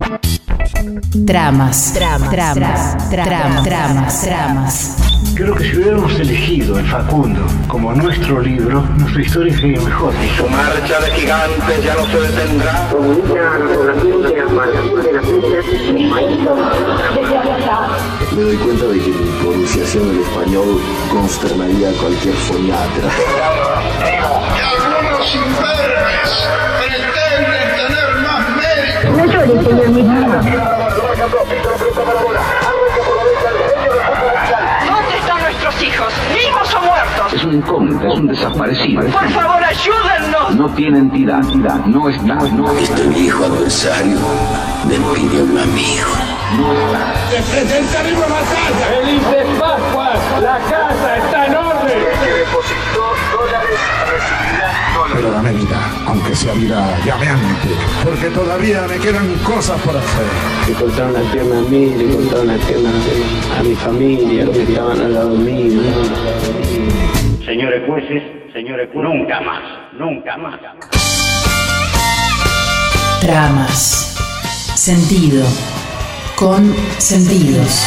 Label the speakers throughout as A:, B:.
A: Tramas.
B: Creo que si hubiéramos elegido el Facundo como nuestro libro, nuestra historia sería mejor.
C: Su marcha de gigantes ya no se detendrá.
D: Me doy cuenta de que mi pronunciación del español consternaría a cualquier foniatra.
C: Y algunos imberbes pretenden tener más mérito.
E: No llores, señor mismo.
F: ¿Dónde están nuestros hijos? ¿Vivos o muertos?
G: Es un incógnito, es un desaparecido.
F: Por favor, ayúdennos.
G: No tiene entidad, no está.
D: Este viejo adversario me pidió un amigo.
C: ¡Se presentará una batalla!
H: ¡Feliz de Pascua! ¡La casa está en orden!
C: Que depositó dólares recibirá dólares.
B: Pero dame vida, aunque sea vida llameante, porque todavía me quedan cosas por hacer.
I: Le cortaron la pierna a mí, le cortaron la pierna a mi familia, los que estaban al lado mío.
J: Señores jueces, nunca más.
A: Tramas. Sentido. Con sentidos.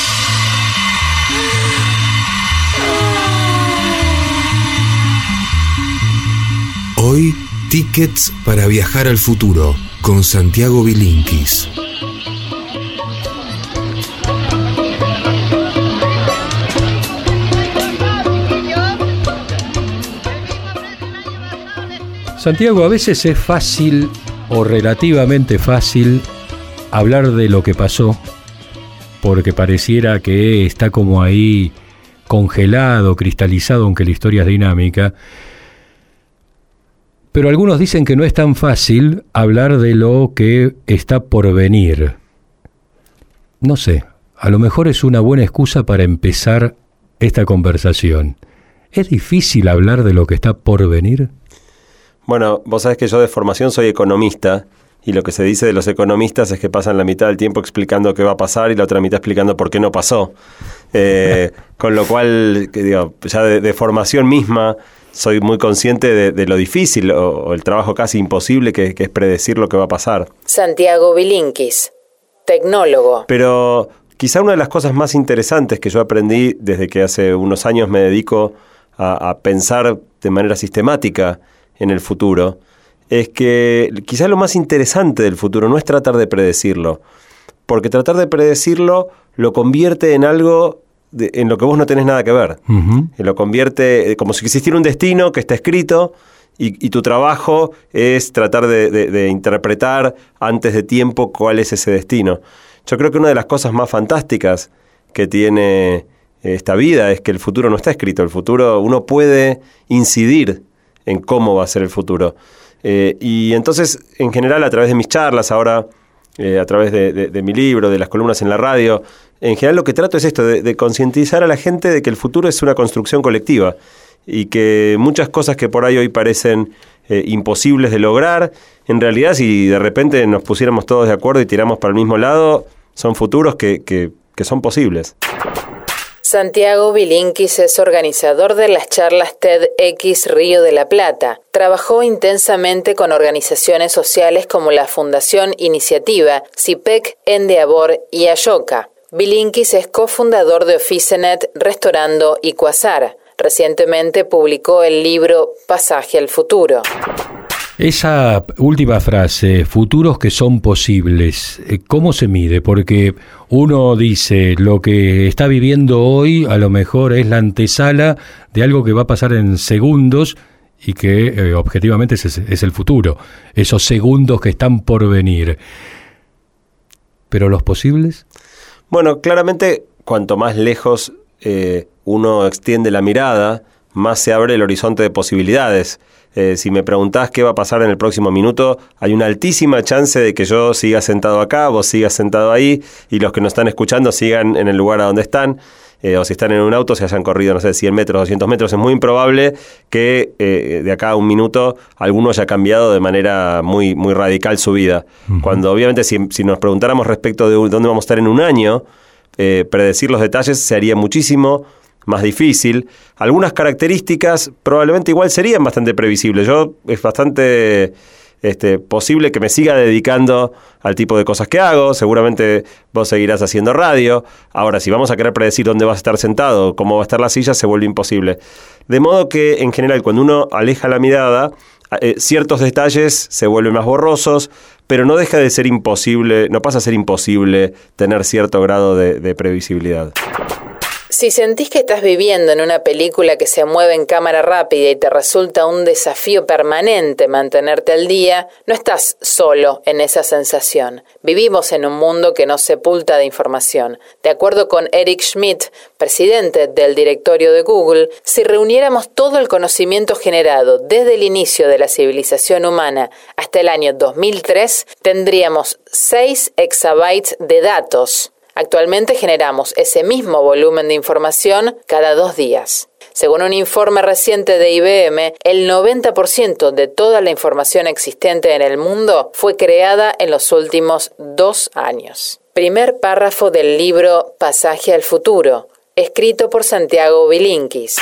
K: Hoy, tickets para viajar al futuro con Santiago Bilinkis.
L: Santiago, a veces es fácil o relativamente fácil hablar de lo que pasó, porque pareciera que está como ahí congelado, cristalizado, aunque la historia es dinámica. Pero algunos dicen que no es tan fácil hablar de lo que está por venir. No sé, a lo mejor es una buena excusa para empezar esta conversación. ¿Es difícil hablar de lo que está por venir?
M: Bueno, vos sabés que yo de formación soy economista, y lo que se dice de los economistas es que pasan la mitad del tiempo explicando qué va a pasar y la otra mitad explicando por qué no pasó. Con lo cual, ya de formación misma soy muy consciente de lo difícil o el trabajo casi imposible que es predecir lo que va a pasar.
A: Santiago Bilinkis, tecnólogo.
M: Pero quizá una de las cosas más interesantes que yo aprendí desde que hace unos años me dedico a pensar de manera sistemática en el futuro, es que quizá lo más interesante del futuro no es tratar de predecirlo, porque tratar de predecirlo lo convierte en algo en lo que vos no tenés nada que ver. Uh-huh. Lo convierte como si existiera un destino que está escrito y tu trabajo es tratar de interpretar antes de tiempo cuál es ese destino. Yo creo que una de las cosas más fantásticas que tiene esta vida es que el futuro no está escrito. El futuro, uno puede incidir en cómo va a ser el futuro. Y entonces, en general, a través de mis charlas, ahora a través de mi libro, de las columnas en la radio, en general lo que trato es esto, de concientizar a la gente de que el futuro es una construcción colectiva y que muchas cosas que por ahí hoy parecen imposibles de lograr, en realidad si de repente nos pusiéramos todos de acuerdo y tiramos para el mismo lado, son futuros que son posibles.
A: Santiago Bilinkis es organizador de las charlas TEDx Río de la Plata. Trabajó intensamente con organizaciones sociales como la Fundación Iniciativa, CIPEC, Endeavor y Ayoka. Bilinkis es cofundador de Oficenet, Restaurando y Quasar. Recientemente publicó el libro Pasaje al Futuro.
L: Esa última frase, futuros que son posibles, ¿cómo se mide? Porque uno dice, lo que está viviendo hoy a lo mejor es la antesala de algo que va a pasar en segundos y que objetivamente es el futuro, esos segundos que están por venir. ¿Pero los posibles?
M: Bueno, claramente, cuanto más lejos uno extiende la mirada, más se abre el horizonte de posibilidades. Si me preguntás qué va a pasar en el próximo minuto, hay una altísima chance de que yo siga sentado acá, vos sigas sentado ahí, y los que nos están escuchando sigan en el lugar a donde están, o si están en un auto, se hayan corrido, 100 metros, 200 metros. Es muy improbable que de acá a un minuto alguno haya cambiado de manera muy, muy radical su vida. Uh-huh. Cuando obviamente si nos preguntáramos respecto de dónde vamos a estar en un año, predecir los detalles se haría muchísimo más difícil. Algunas características probablemente igual serían bastante previsibles. Es bastante posible que me siga dedicando al tipo de cosas que hago. Seguramente vos seguirás haciendo radio. Ahora, si vamos a querer predecir dónde vas a estar sentado, cómo va a estar la silla, se vuelve imposible. De modo que, en general, cuando uno aleja la mirada, ciertos detalles se vuelven más borrosos, pero no deja de ser imposible, no pasa a ser imposible tener cierto grado de previsibilidad.
A: Si sentís que estás viviendo en una película que se mueve en cámara rápida y te resulta un desafío permanente mantenerte al día, no estás solo en esa sensación. Vivimos en un mundo que nos sepulta de información. De acuerdo con Eric Schmidt, presidente del directorio de Google, si reuniéramos todo el conocimiento generado desde el inicio de la civilización humana hasta el año 2003, tendríamos 6 exabytes de datos. Actualmente generamos ese mismo volumen de información cada 2 días. Según un informe reciente de IBM, el 90% de toda la información existente en el mundo fue creada en los últimos 2 años. Primer párrafo del libro Pasaje al futuro, escrito por Santiago Bilinkis.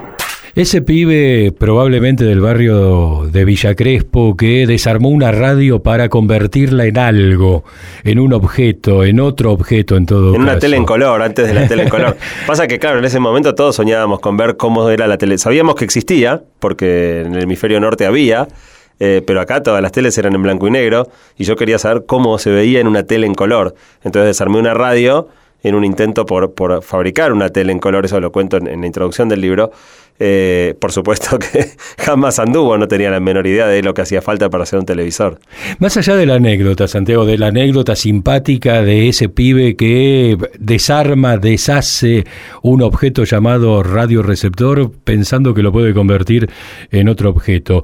L: Ese pibe probablemente del barrio de Villa Crespo que desarmó una radio para convertirla en algo, en un objeto, en otro objeto en todo caso.
M: En una tele en color, antes de la tele en color. Pasa que claro, en ese momento todos soñábamos con ver cómo era la tele. Sabíamos que existía, porque en el hemisferio norte había, pero acá todas las teles eran en blanco y negro, y yo quería saber cómo se veía en una tele en color. Entonces desarmé una radio en un intento por fabricar una tele en color, eso lo cuento en la introducción del libro. Por supuesto que jamás anduvo, no tenía la menor idea de lo que hacía falta para hacer un televisor.
L: Más allá de la anécdota, Santiago, de la anécdota simpática de ese pibe que desarma, deshace un objeto llamado radioreceptor pensando que lo puede convertir en otro objeto,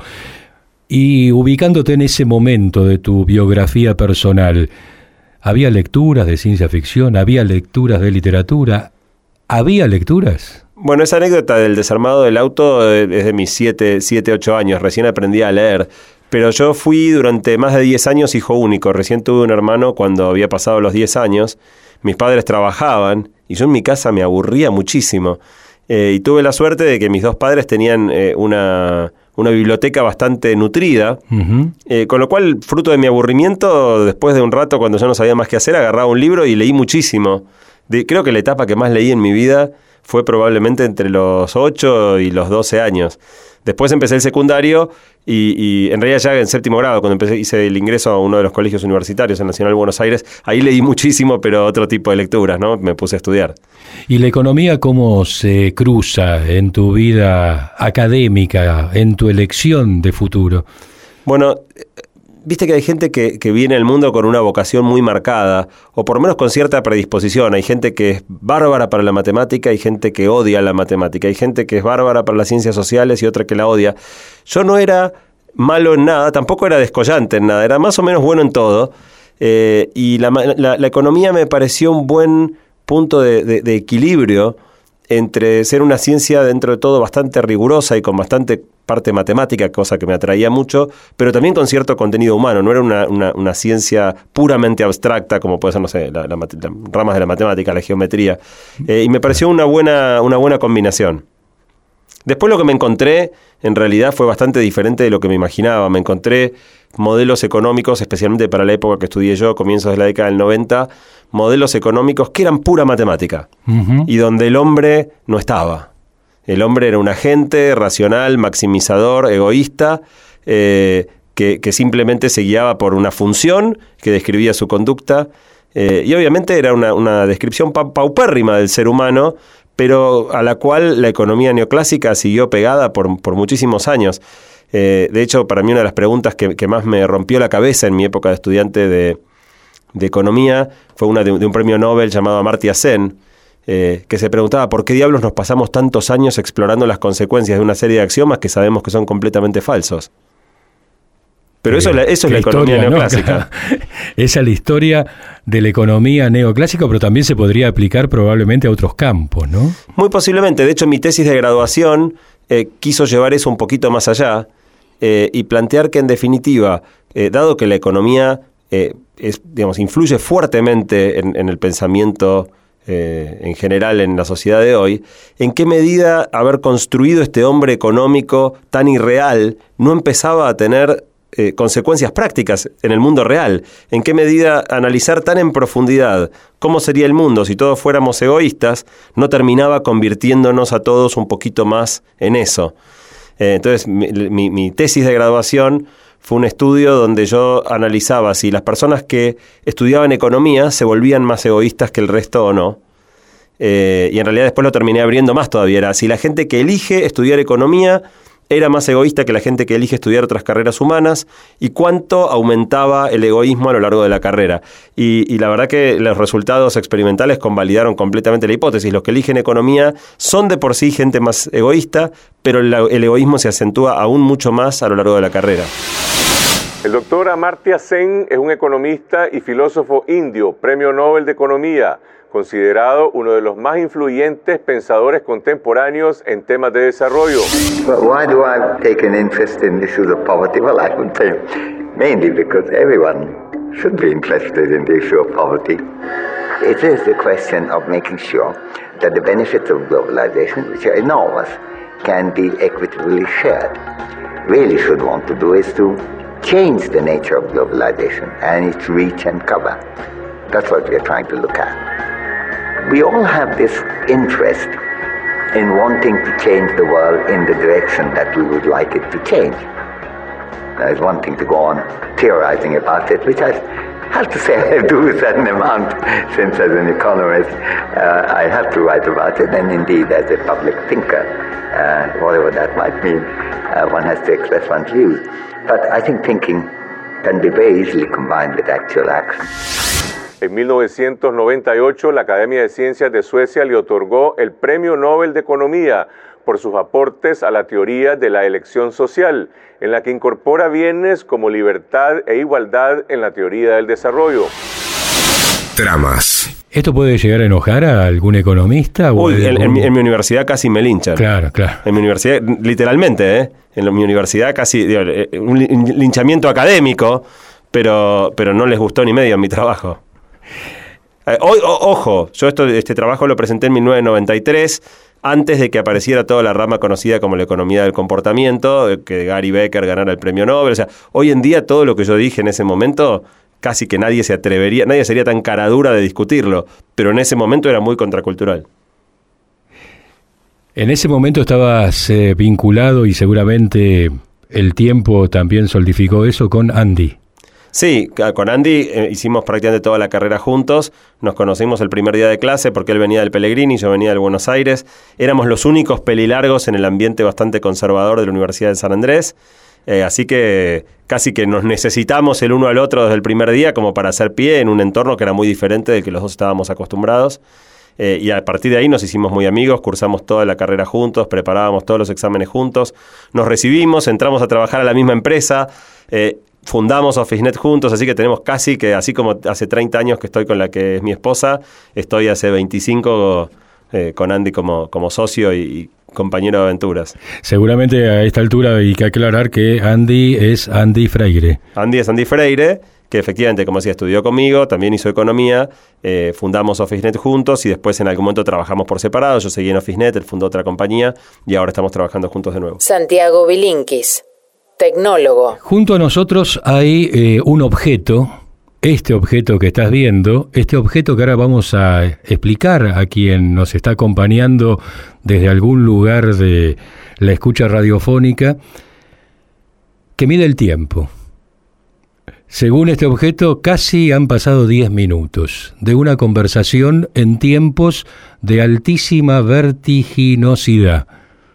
L: y ubicándote en ese momento de tu biografía personal, ¿había lecturas de ciencia ficción? ¿Había lecturas de literatura? ¿Había lecturas?
M: Bueno, esa anécdota del desarmado del auto es de mis 7, 8 años. Recién aprendí a leer. Pero yo fui durante más de 10 años hijo único. Recién tuve un hermano cuando había pasado los 10 años. Mis padres trabajaban y yo en mi casa me aburría muchísimo. Y tuve la suerte de que mis 2 padres tenían una biblioteca bastante nutrida, con lo cual, fruto de mi aburrimiento, después de un rato, cuando ya no sabía más qué hacer, agarraba un libro y leí muchísimo. Creo que la etapa que más leí en mi vida fue probablemente entre los 8 y los 12 años. Después empecé el secundario y en realidad ya en 7º grado, cuando hice el ingreso a uno de los colegios universitarios en Nacional Buenos Aires, ahí leí muchísimo, pero otro tipo de lecturas, ¿no? Me puse a estudiar.
L: ¿Y la economía cómo se cruza en tu vida académica, en tu elección de futuro?
M: Bueno, viste que hay gente que viene al mundo con una vocación muy marcada, o por lo menos con cierta predisposición. Hay gente que es bárbara para la matemática, hay gente que odia la matemática, hay gente que es bárbara para las ciencias sociales y otra que la odia. Yo no era malo en nada, tampoco era descollante en nada, era más o menos bueno en todo, y la economía me pareció un buen punto de equilibrio entre ser una ciencia dentro de todo bastante rigurosa y con bastante parte matemática, cosa que me atraía mucho, pero también con cierto contenido humano. No era una ciencia puramente abstracta como puede ser, no sé, las ramas de la matemática, la geometría, y me pareció una buena combinación. Después lo que me encontré en realidad fue bastante diferente de lo que me imaginaba. Me encontré modelos económicos, especialmente para la época que estudié yo, comienzos de la década del 90, modelos económicos que eran pura matemática, y donde el hombre no estaba. El hombre era un agente racional, maximizador, egoísta, que simplemente se guiaba por una función que describía su conducta, y obviamente era una descripción paupérrima del ser humano, pero a la cual la economía neoclásica siguió pegada por muchísimos años. De hecho, para mí una de las preguntas que más me rompió la cabeza en mi época de estudiante de economía fue una de un premio Nobel llamado Amartya Sen, que se preguntaba por qué diablos nos pasamos tantos años explorando las consecuencias de una serie de axiomas que sabemos que son completamente falsos. Pero eso es la economía neoclásica.
L: Esa es la historia de la economía neoclásica, pero también se podría aplicar probablemente a otros campos, ¿no?
M: Muy posiblemente. De hecho, mi tesis de graduación quiso llevar eso un poquito más allá y plantear que, en definitiva, dado que la economía influye fuertemente en el pensamiento en general en la sociedad de hoy, ¿en qué medida haber construido este hombre económico tan irreal no empezaba a tener consecuencias prácticas en el mundo real. ¿En qué medida analizar tan en profundidad cómo sería el mundo si todos fuéramos egoístas no terminaba convirtiéndonos a todos un poquito más en eso? Entonces, mi tesis de graduación fue un estudio donde yo analizaba si las personas que estudiaban economía se volvían más egoístas que el resto o no. Y en realidad después lo terminé abriendo más todavía. Era si la gente que elige estudiar economía era más egoísta que la gente que elige estudiar otras carreras humanas y cuánto aumentaba el egoísmo a lo largo de la carrera. Y la verdad que los resultados experimentales convalidaron completamente la hipótesis. Los que eligen economía son de por sí gente más egoísta, pero el egoísmo se acentúa aún mucho más a lo largo de la carrera.
E: El doctor Amartya Sen es un economista y filósofo indio, Premio Nobel de Economía, considerado uno de los más influyentes pensadores contemporáneos en temas de desarrollo.
N: Why do I take an interest in issues of poverty? Well, I would say mainly because everyone should be interested in the issue of poverty. It is the question of making sure that the benefits of globalization, which are enormous, can be equitably shared. Really should want to do is to change the nature of globalization and its reach and cover. That's what we are trying to look at. We all have this interest in wanting to change the world in the direction that we would like it to change. There's one thing to go on theorizing about it, which I have to say I do a certain amount, since as an economist I have to write about it, and indeed as a public thinker, whatever that might mean, one has to express one's views. But I think thinking can be very easily combined with actual action.
E: En 1998, la Academia de Ciencias de Suecia le otorgó el Premio Nobel de Economía por sus aportes a la teoría de la elección social, en la que incorpora bienes como libertad e igualdad en la teoría del desarrollo.
K: Tramas.
L: ¿Esto puede llegar a enojar a algún economista?
M: En mi universidad casi me linchan.
L: Claro.
M: En mi universidad, literalmente, mi universidad casi, un linchamiento académico, pero no les gustó ni medio mi trabajo. Ojo, yo este trabajo lo presenté en 1993, antes de que apareciera toda la rama conocida como la economía del comportamiento, que Gary Becker ganara el premio Nobel. O sea, hoy en día todo lo que yo dije en ese momento, casi que nadie se atrevería, nadie sería tan cara dura de discutirlo, pero en ese momento era muy contracultural.
L: En ese momento estabas vinculado, y seguramente el tiempo también solidificó eso, con Andy.
M: Sí, con Andy hicimos prácticamente toda la carrera juntos, nos conocimos el primer día de clase porque él venía del Pellegrini, yo venía del Buenos Aires, éramos los únicos pelilargos en el ambiente bastante conservador de la Universidad de San Andrés, así que casi que nos necesitamos el uno al otro desde el primer día como para hacer pie en un entorno que era muy diferente del que los dos estábamos acostumbrados. Y a partir de ahí nos hicimos muy amigos, cursamos toda la carrera juntos, preparábamos todos los exámenes juntos, nos recibimos, entramos a trabajar a la misma empresa, fundamos OfficeNet juntos, así que tenemos casi que, así como hace 30 años que estoy con la que es mi esposa, estoy hace 25 con Andy como socio y compañero de aventuras.
L: Seguramente a esta altura hay que aclarar que Andy es Andy Freire.
M: Andy es Andy Freire, que efectivamente, como decía, estudió conmigo, también hizo economía, fundamos OfficeNet juntos y después en algún momento trabajamos por separado. Yo seguí en OfficeNet, él fundó otra compañía y ahora estamos trabajando juntos de nuevo.
A: Santiago Bilinkis, tecnólogo.
L: Junto a nosotros hay un objeto, este objeto que estás viendo, este objeto que ahora vamos a explicar a quien nos está acompañando desde algún lugar de la escucha radiofónica, que mide el tiempo. Según este objeto, casi han pasado 10 minutos de una conversación en tiempos de altísima vertiginosidad.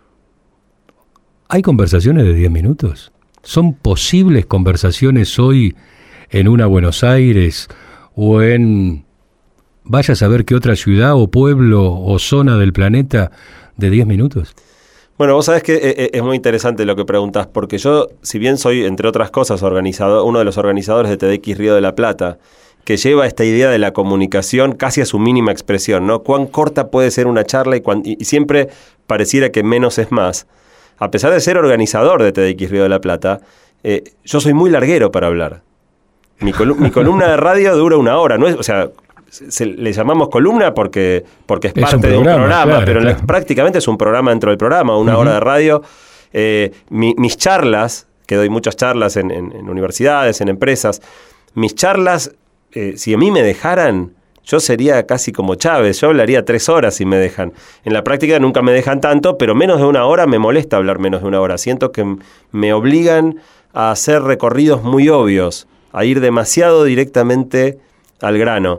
L: ¿Hay conversaciones de 10 minutos? ¿Son posibles conversaciones hoy en una Buenos Aires o en vaya a saber qué otra ciudad o pueblo o zona del planeta de 10 minutos?
M: Bueno, vos sabés que es muy interesante lo que preguntás, porque yo, si bien soy, entre otras cosas, uno de los organizadores de TEDx Río de la Plata, que lleva esta idea de la comunicación casi a su mínima expresión, ¿no? Cuán corta puede ser una charla y siempre pareciera que menos es más. A pesar de ser organizador de TEDx Río de la Plata, yo soy muy larguero para hablar. Mi columna de radio dura 1 hora, ¿no es? O sea, le llamamos columna porque es parte de un programa, claro, pero prácticamente es un programa dentro del programa, 1 hora de radio. Mis charlas, que doy muchas charlas en universidades, en empresas. Mis charlas, si a mí me dejaran, yo sería casi como Chávez, yo hablaría 3 horas si me dejan. En la práctica nunca me dejan tanto, pero menos de 1 hora me molesta hablar menos de 1 hora. Siento que me obligan a hacer recorridos muy obvios, a ir demasiado directamente al grano.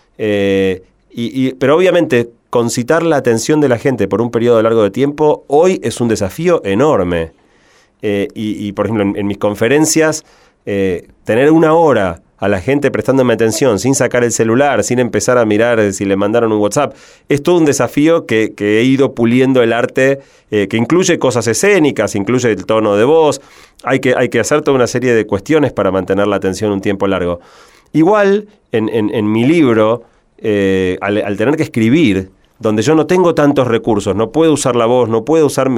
M: Pero obviamente concitar la atención de la gente por un periodo largo de tiempo hoy es un desafío enorme. Por ejemplo, en mis conferencias, tener 1 hora a la gente prestándome atención, sin sacar el celular, sin empezar a mirar si le mandaron un WhatsApp, es todo un desafío que he ido puliendo el arte, que incluye cosas escénicas, incluye el tono de voz. Hay que hacer toda una serie de cuestiones para mantener la atención un tiempo largo. Igual, en mi libro, al tener que escribir, donde yo no tengo tantos recursos, no puedo usar la voz, no puedo usar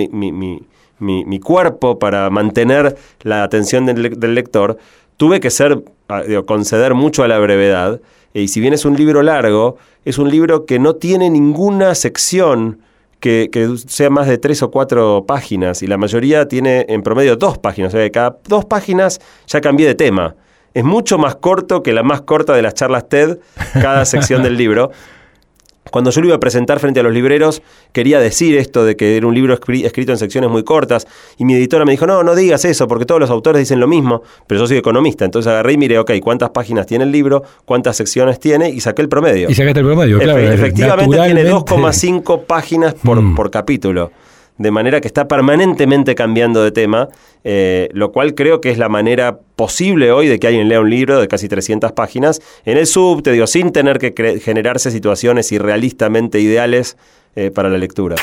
M: mi cuerpo para mantener la atención del lector, tuve que conceder mucho a la brevedad, y si bien es un libro largo, es un libro que no tiene ninguna sección que sea más de 3 o 4 páginas, y la mayoría tiene en promedio 2 páginas, o sea que cada 2 páginas ya cambié de tema. Es mucho más corto que la más corta de las charlas TED, cada sección del libro. Cuando yo lo iba a presentar frente a los libreros, quería decir esto de que era un libro escrito en secciones muy cortas, y mi editora me dijo, no digas eso, porque todos los autores dicen lo mismo, pero yo soy economista, entonces agarré y miré, ¿cuántas páginas tiene el libro? ¿Cuántas secciones tiene? Y saqué el promedio.
L: Y sacaste el promedio, claro.
M: Efectivamente tiene 2,5 páginas por capítulo, de manera que está permanentemente cambiando de tema, lo cual creo que es la manera posible hoy de que alguien lea un libro de casi 300 páginas en el subte, sin tener que generarse situaciones irrealistamente ideales para la lectura.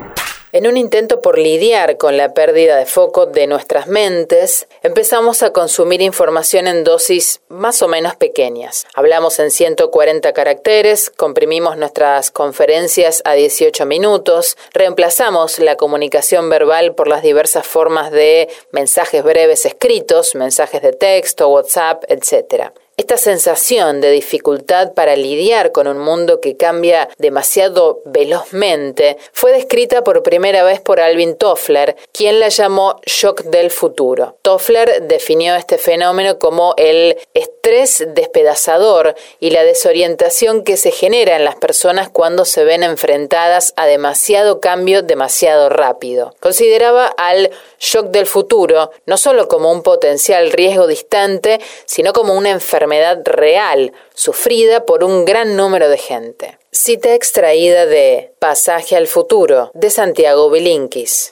A: En un intento por lidiar con la pérdida de foco de nuestras mentes, empezamos a consumir información en dosis más o menos pequeñas. Hablamos en 140 caracteres, comprimimos nuestras conferencias a 18 minutos, reemplazamos la comunicación verbal por las diversas formas de mensajes breves escritos, mensajes de texto, WhatsApp, etc. Esta sensación de dificultad para lidiar con un mundo que cambia demasiado velozmente fue descrita por primera vez por Alvin Toffler, quien la llamó shock del futuro. Toffler definió este fenómeno como el estrés despedazador y la desorientación que se genera en las personas cuando se ven enfrentadas a demasiado cambio demasiado rápido. Consideraba al shock del futuro no solo como un potencial riesgo distante, sino como una enfermedad real, sufrida por un gran número de gente. Cita extraída de Pasaje al futuro, de Santiago Bilinkis.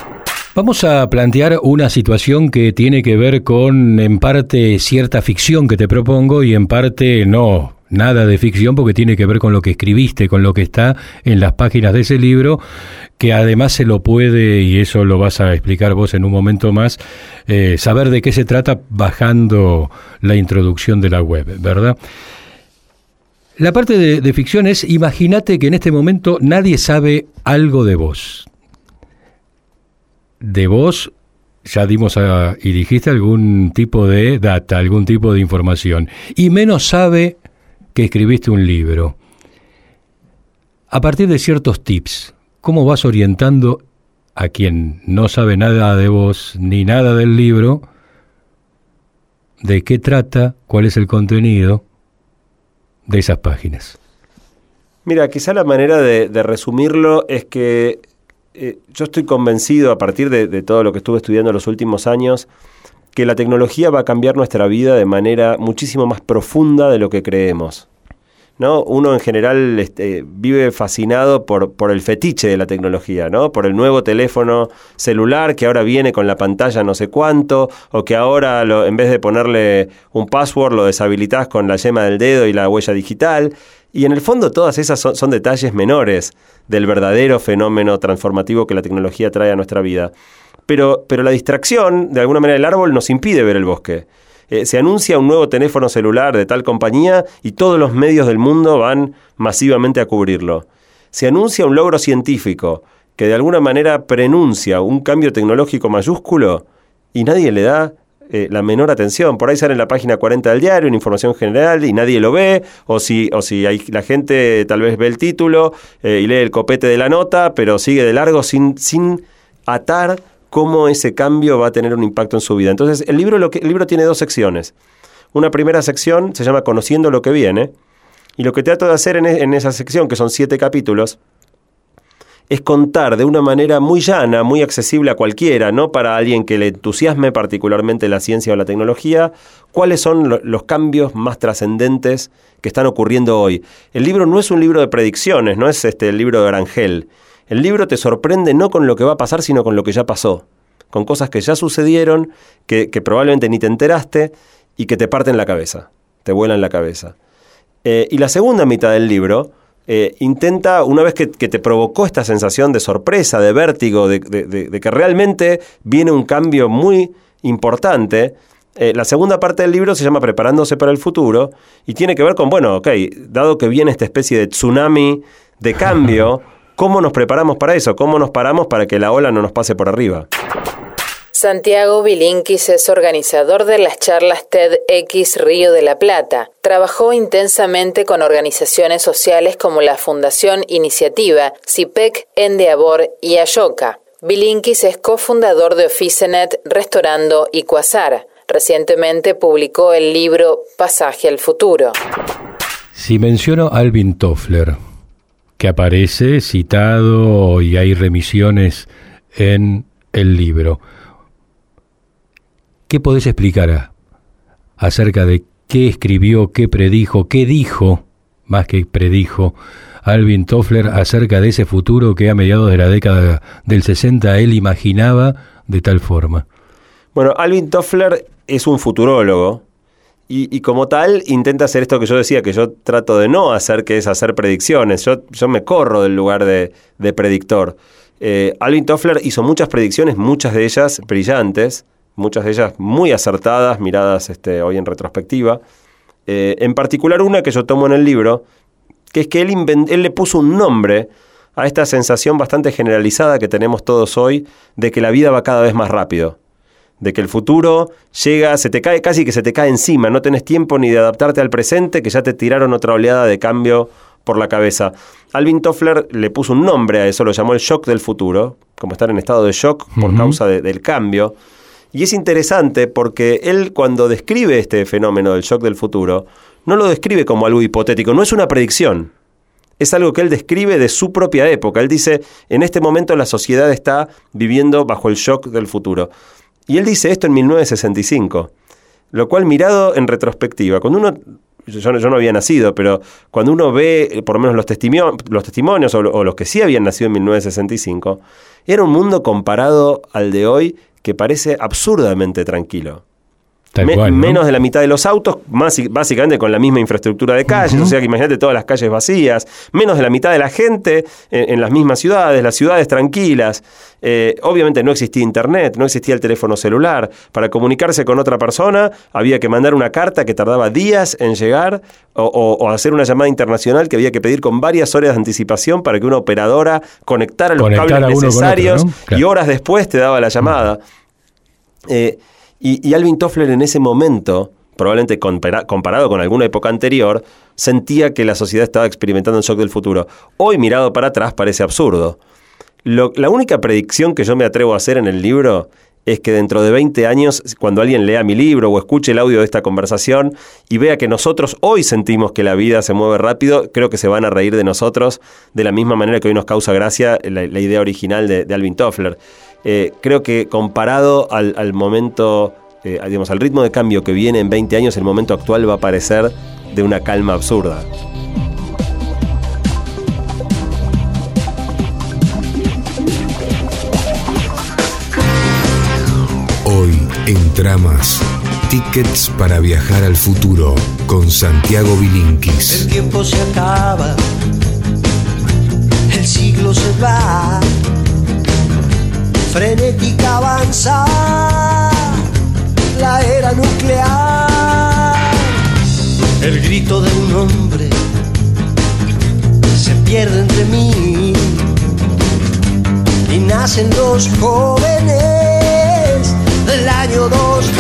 L: Vamos a plantear una situación que tiene que ver con, en parte, cierta ficción que te propongo y en parte no. Nada de ficción porque tiene que ver con lo que escribiste, con lo que está en las páginas de ese libro, que además se lo puede, y eso lo vas a explicar vos en un momento más, saber de qué se trata bajando la introducción de la web, ¿verdad? La parte de ficción es, imagínate que en este momento nadie sabe algo de vos. De vos ya dimos y dijiste algún tipo de data, algún tipo de información, y menos sabe que escribiste un libro. A partir de ciertos tips, ¿cómo vas orientando a quien no sabe nada de vos ni nada del libro, de qué trata, cuál es el contenido de esas páginas?
M: Mira, quizá la manera de resumirlo es que yo estoy convencido, a partir de todo lo que estuve estudiando en los últimos años, que la tecnología va a cambiar nuestra vida de manera muchísimo más profunda de lo que creemos, ¿no? Uno en general vive fascinado por el fetiche de la tecnología, ¿no? Por el nuevo teléfono celular que ahora viene con la pantalla no sé cuánto, o que ahora en vez de ponerle un password lo deshabilitás con la yema del dedo y la huella digital. Y en el fondo todas esas son detalles menores del verdadero fenómeno transformativo que la tecnología trae a nuestra vida. Pero la distracción, de alguna manera, el árbol nos impide ver el bosque. Se anuncia un nuevo teléfono celular de tal compañía y todos los medios del mundo van masivamente a cubrirlo. Se anuncia un logro científico que de alguna manera prenuncia un cambio tecnológico mayúsculo y nadie le da la menor atención. Por ahí sale en la página 40 del diario una información general y nadie lo ve, o si la gente tal vez ve el título y lee el copete de la nota, pero sigue de largo sin atar cómo ese cambio va a tener un impacto en su vida. Entonces, el libro tiene 2 secciones. Una primera sección se llama Conociendo lo que viene, y lo que trato de hacer en esa sección, que son 7 capítulos, es contar de una manera muy llana, muy accesible a cualquiera, no para alguien que le entusiasme particularmente la ciencia o la tecnología, cuáles son los cambios más trascendentes que están ocurriendo hoy. El libro no es un libro de predicciones, no es el libro de Orangel. El libro te sorprende no con lo que va a pasar, sino con lo que ya pasó, con cosas que ya sucedieron, que probablemente ni te enteraste y que te parten la cabeza, te vuelan la cabeza. Y la segunda mitad del libro intenta, una vez que te provocó esta sensación de sorpresa, de vértigo, de que realmente viene un cambio muy importante, la segunda parte del libro se llama Preparándose para el futuro y tiene que ver con, dado que viene esta especie de tsunami de cambio, ¿cómo nos preparamos para eso? ¿Cómo nos paramos para que la ola no nos pase por arriba?
A: Santiago Bilinkis es organizador de las charlas TEDx Río de la Plata. Trabajó intensamente con organizaciones sociales como la Fundación Iniciativa, CIPEC, Endeavor y Ashoka. Bilinkis es cofundador de Oficenet, Restaurando y Quasar. Recientemente publicó el libro Pasaje al Futuro.
L: Si menciono a Alvin Toffler, que aparece citado y hay remisiones en el libro, ¿qué podés explicar acerca de qué escribió, qué predijo, qué dijo, más que predijo, Alvin Toffler acerca de ese futuro que a mediados de la década del 60 él imaginaba de tal forma?
M: Bueno, Alvin Toffler es un futurólogo y como tal intenta hacer esto que yo decía, que yo trato de no hacer, que es hacer predicciones. Yo me corro del lugar de predictor. Alvin Toffler hizo muchas predicciones, muchas de ellas brillantes, muchas de ellas muy acertadas, miradas hoy en retrospectiva. En particular una que yo tomo en el libro, que es que él le puso un nombre a esta sensación bastante generalizada que tenemos todos hoy de que la vida va cada vez más rápido, de que el futuro llega, casi que se te cae encima, no tenés tiempo ni de adaptarte al presente, que ya te tiraron otra oleada de cambio por la cabeza. Alvin Toffler le puso un nombre a eso, lo llamó el shock del futuro, como estar en estado de shock por causa del cambio. Y es interesante porque él, cuando describe este fenómeno del shock del futuro, no lo describe como algo hipotético, no es una predicción. Es algo que él describe de su propia época. Él dice, en este momento la sociedad está viviendo bajo el shock del futuro. Y él dice esto en 1965, lo cual mirado en retrospectiva, cuando uno, yo no había nacido, pero cuando uno ve por lo menos los testimonios o los que sí habían nacido en 1965, era un mundo comparado al de hoy que parece absurdamente tranquilo. Menos de la mitad de los autos, básicamente con la misma infraestructura de calles, o sea que imagínate todas las calles vacías, menos de la mitad de la gente en las mismas ciudades, las ciudades tranquilas. Obviamente no existía internet, no existía el teléfono celular. Para comunicarse con otra persona había que mandar una carta que tardaba días en llegar o hacer una llamada internacional que había que pedir con varias horas de anticipación para que una operadora conectara los cables necesarios otro, ¿no? Claro. Y horas después te daba la llamada. Y Alvin Toffler en ese momento, probablemente comparado con alguna época anterior, sentía que la sociedad estaba experimentando el shock del futuro. Hoy, mirado para atrás, parece absurdo. La única predicción que yo me atrevo a hacer en el libro es que dentro de 20 años, cuando alguien lea mi libro o escuche el audio de esta conversación y vea que nosotros hoy sentimos que la vida se mueve rápido, creo que se van a reír de nosotros de la misma manera que hoy nos causa gracia la idea original de Alvin Toffler. Creo que comparado al momento, al ritmo de cambio que viene en 20 años, el momento actual va a parecer de una calma absurda.
K: Hoy en Tramas, tickets para viajar al futuro con Santiago Bilinkis.
O: El tiempo se acaba, el siglo se va, frenética avanza la era nuclear. El grito de un hombre se pierde entre mí y nacen los jóvenes del año 2000.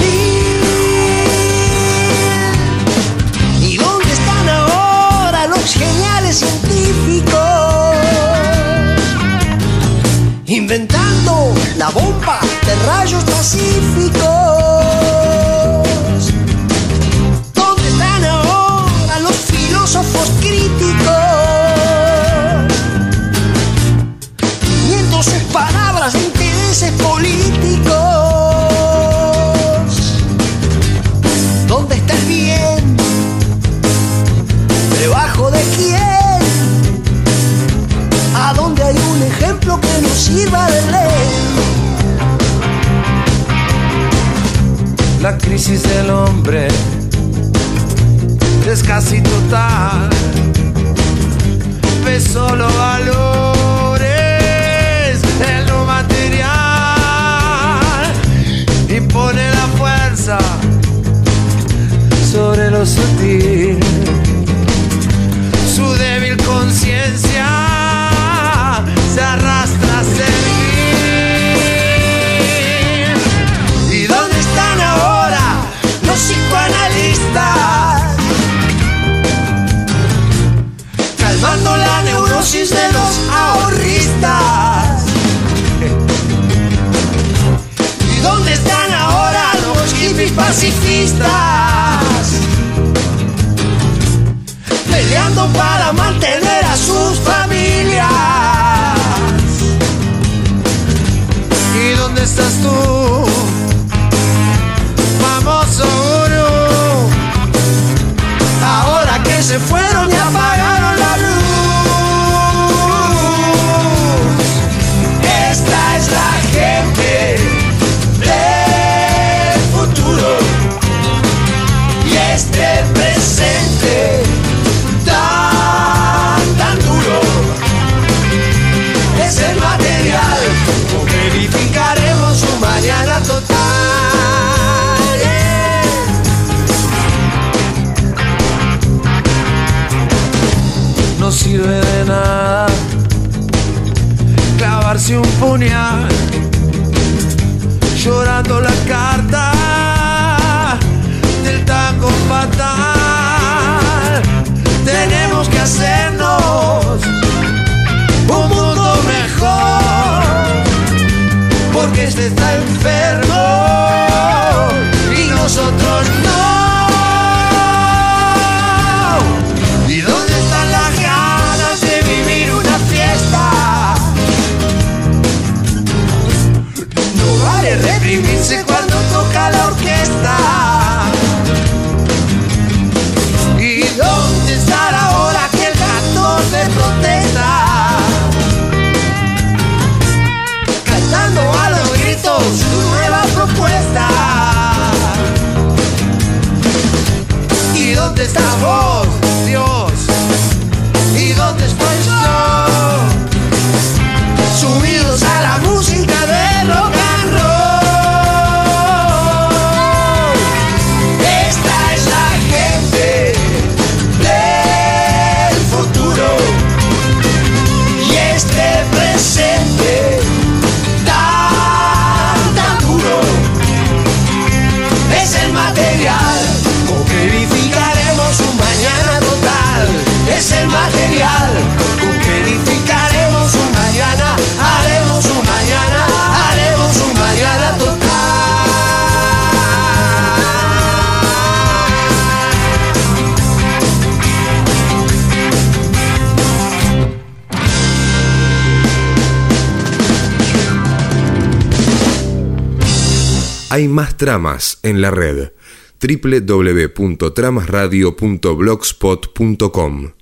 O: ¿Y dónde están ahora los geniales científicos? inventando la bomba de rayos pacíficos. ¿Dónde están ahora los filósofos críticos? Miento sus palabras de intereses políticos. ¿Dónde está el bien? ¿Debajo de quién? ¿A dónde hay un ejemplo que nos sirva de ley?
P: La crisis del hombre es casi total. Ve solo valores en lo material y pone la fuerza sobre lo sutil. Su débil conciencia se arrastra a servir.
O: ¿Y dónde están ahora los psicoanalistas? Calmando la neurosis de los ahorristas. ¿Y dónde están ahora los hippies pacifistas? Peleando para mantener a sus familias.
P: ¿Y dónde estás tú, famoso gurú?
O: Ahora que se fueron y apagaron la luz. Esta es la gente del futuro y este presente tan duro. Es el material con que verificaremos su mañana total.
P: No sirve de nada clavarse un puñal llorando la carta del tango fatal. Tenemos que hacernos un mundo mejor, porque este está enfermo y nosotros no. ¿Y dónde están las ganas de vivir una fiesta? No vale reprimirse cuando toca la orquesta. ¿Y dónde está la hora que el 14 protesta? Cantando a los gritos su nueva propuesta. ¿Y dónde estás vos, Dios? ¿Y dónde estoy yo? Subidos a la música de rock and roll. Esta es la gente del futuro y este presente tan duro. Es el material con que verificaremos un mañana total. Es el material con que verificaremos un mañana. Haremos un mañana total.
K: Hay más tramas en la red. www.tramasradio.blogspot.com